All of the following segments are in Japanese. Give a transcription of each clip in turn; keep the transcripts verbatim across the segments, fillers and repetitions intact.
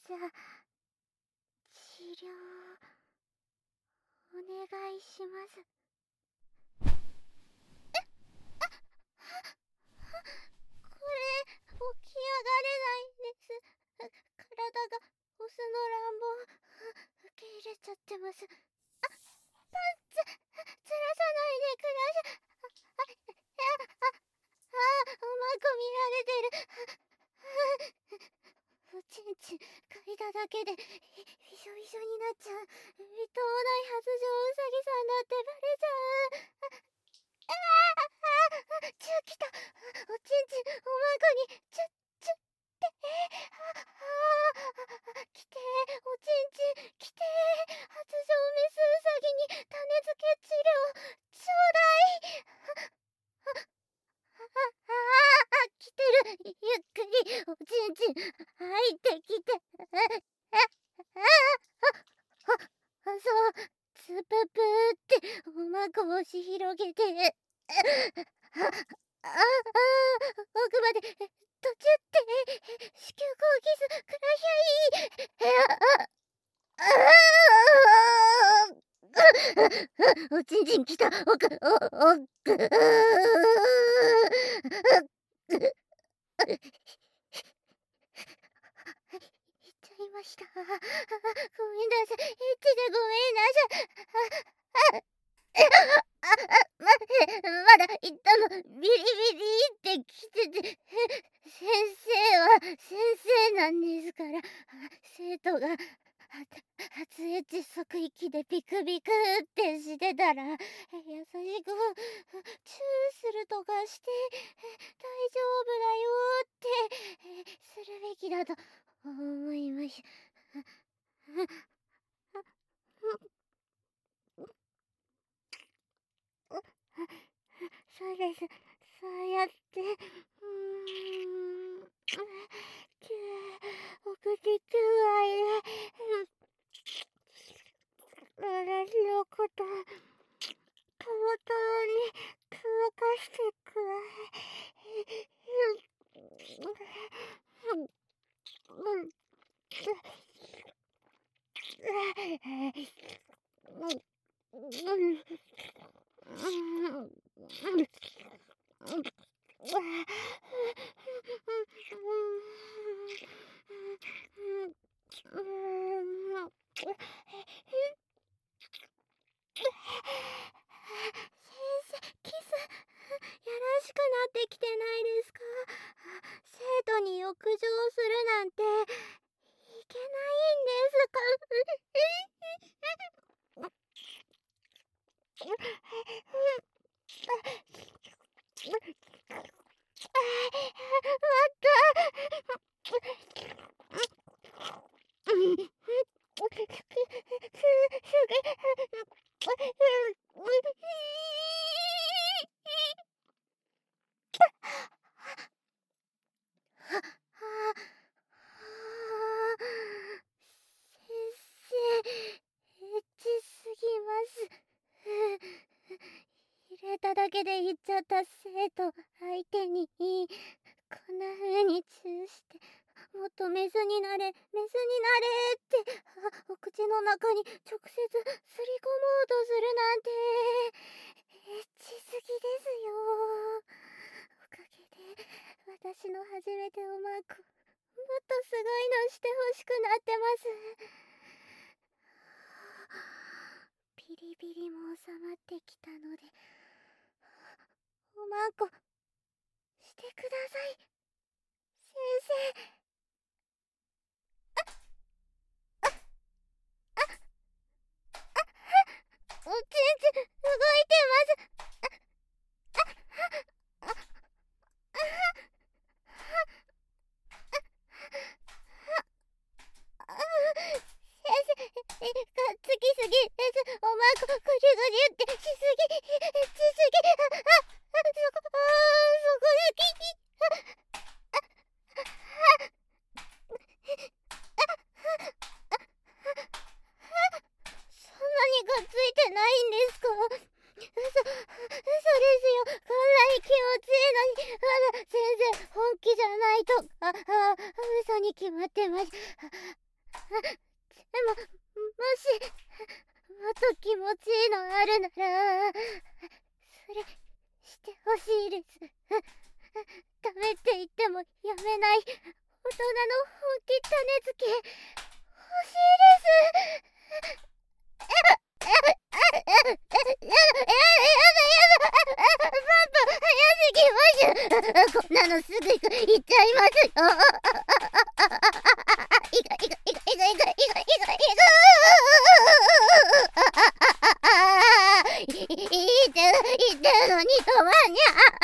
じゃあ治療お願いします。これ起き上がれないんです。体がオスの乱暴受け入れちゃってます。あ、パンツずらさないでください。あ、あ、あ、あ、おまこ見られてる。おちんちん嗅いだだけでびしょびしょになっちゃう。みっともない発情ウサギさんだってバレちゃう。ああ、ああ、チュー来た。おちんちんおまこにチュッチュッって。ああ、来て、おちんちん来て。発情メスウサギに種付け治療ちょうだい。あああ、来てる。ゆっくりおちんちん入ってきて。ああああ、そう、つぷぷっておまこをし広げて。あああ、奥まで途中って子宮口キスくらひゃい。あああ、おちんちんきた。奥、お、奥。行っちゃいました。ごめんなさい。エッチでごめんなさい。あ、あ、あ、ま、まだ言ったのビリビリってきてて、先生は先生なんですから。生徒が初エッチ即息でビクビクってしてたら優しくチューするとかして大丈夫だよってするべきだと思いました。そうです。そうやって、うーん、きゅう、お口くわいで、私のこと、とろとろに乾かしてくださキスやらしくなってきてないですか？生徒に浴場するなんていけないんですか？入れただけで言っちゃった生徒相手にこんな風にチューしてもっとメスになれメスになれってお口の中に直接すり込もうとするなんてエッチすぎですよ。おかげで私の初めておまこもっとすごいのしてほしくなってます。ビリビリも収まってきたのでおまこしてください先生。おちんちん動いてます。先生、がっつきすぎです。おまこぐじゅぐじゅってしすぎ、しすぎ。あ、あ、そこ、 それしてほしいです。ダメって言ってもやめない大人の本気種付け欲しいです。やだやだやだやだパパ早すぎます。こんなのすぐ行く行っちゃいますよ。いくいくいくいくいくいくいくいくいくいって言ってるのに止まんに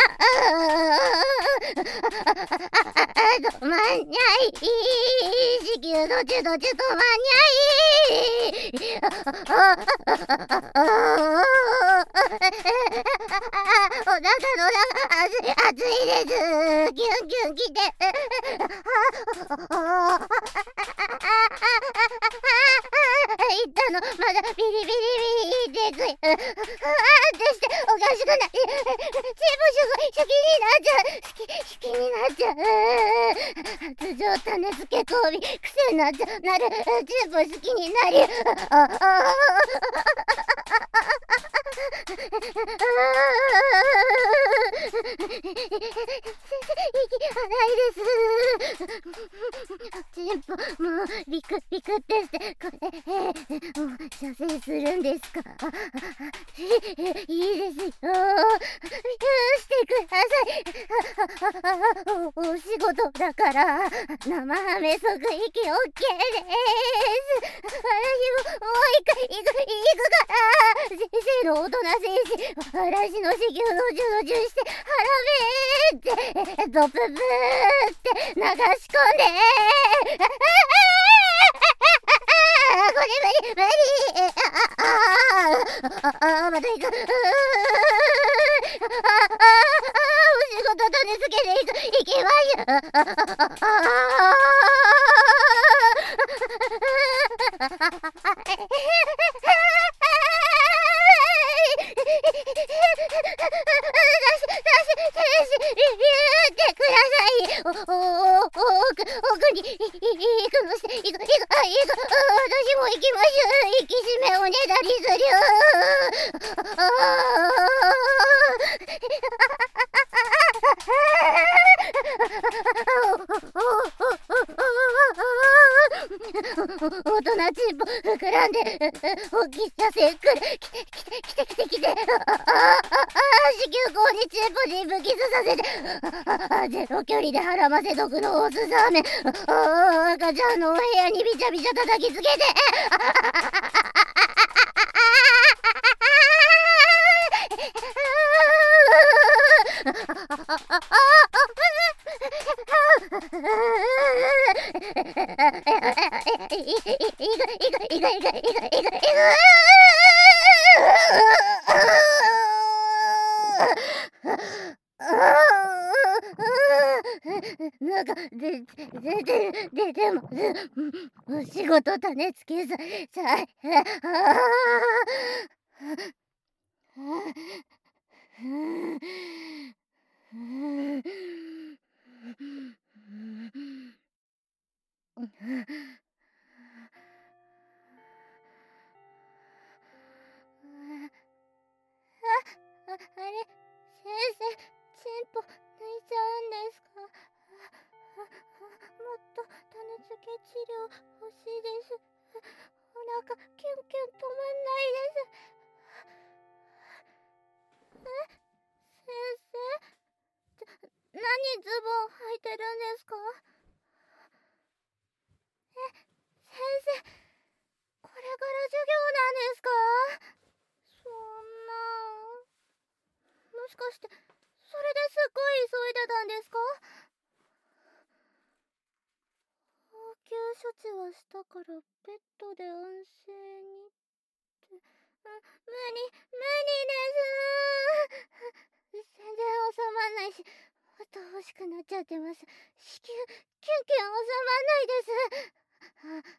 ゃ止まんにゃい地球どちどち止まんにゃいお腹の中熱い熱いです。ギュンギュンきて言ったのまだビリビリビリってくいあーってしておかしくない全部好きになっちゃう好き好きになっちゃう発情種付け交尾癖になっちゃうなる全部好きになりああチンポもうビクビクってしてこれ、えー、もう射精するんですか。いいですよ許してください。お, お仕事だから生ハメ即息 OK です。私ももう一回行く行くから先生の大人戦士私の子宮のジュのジュしてハラメーってドプブーって流し込んでこれ無理無理ああああまた行くお仕事種付けで行く行きますおお奥奥に行くのして行く行くあ行く私も行きましょう生き締めおねだりするあ大人チンポ膨らんで大きさせくる来て来て来て来て来てあああ子宮口にチンポにブキスさせてあゼロ距離で腹ませ毒のオスザーメンあ赤ちゃんのお部屋にびちゃびちゃ叩きつけてなんかでででででもお仕事種付けささあれ先生チンポ抜いちゃうんですか。もっと種付け治療欲しいです。お腹キュンキュン止まんないです。え先生何ズボン履いてるんですか。え先生これから授業なんですか。そんなもしかしてそれですっごい急いでたんですか。応急処置はしたからベッドで安静にって無理無理です全然収まんないし音欲しくなっちゃってます。子宮キュンキュン収まんないです。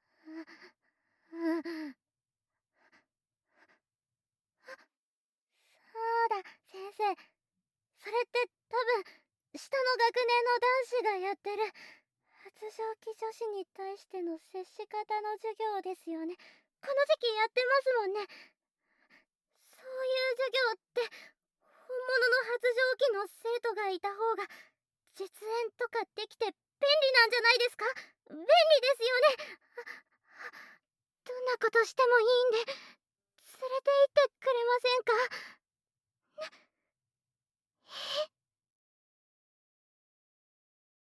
そうだ先生それって多分下の学年の男子がやってる発情期女子に対しての接し方の授業ですよね。この時期やってますもんね。そそういう授業って本物の発情期の生徒がいた方が実演とかできて便利なんじゃないですか？便利ですよね。どんなことしてもいいんで連れて行ってくれませんか？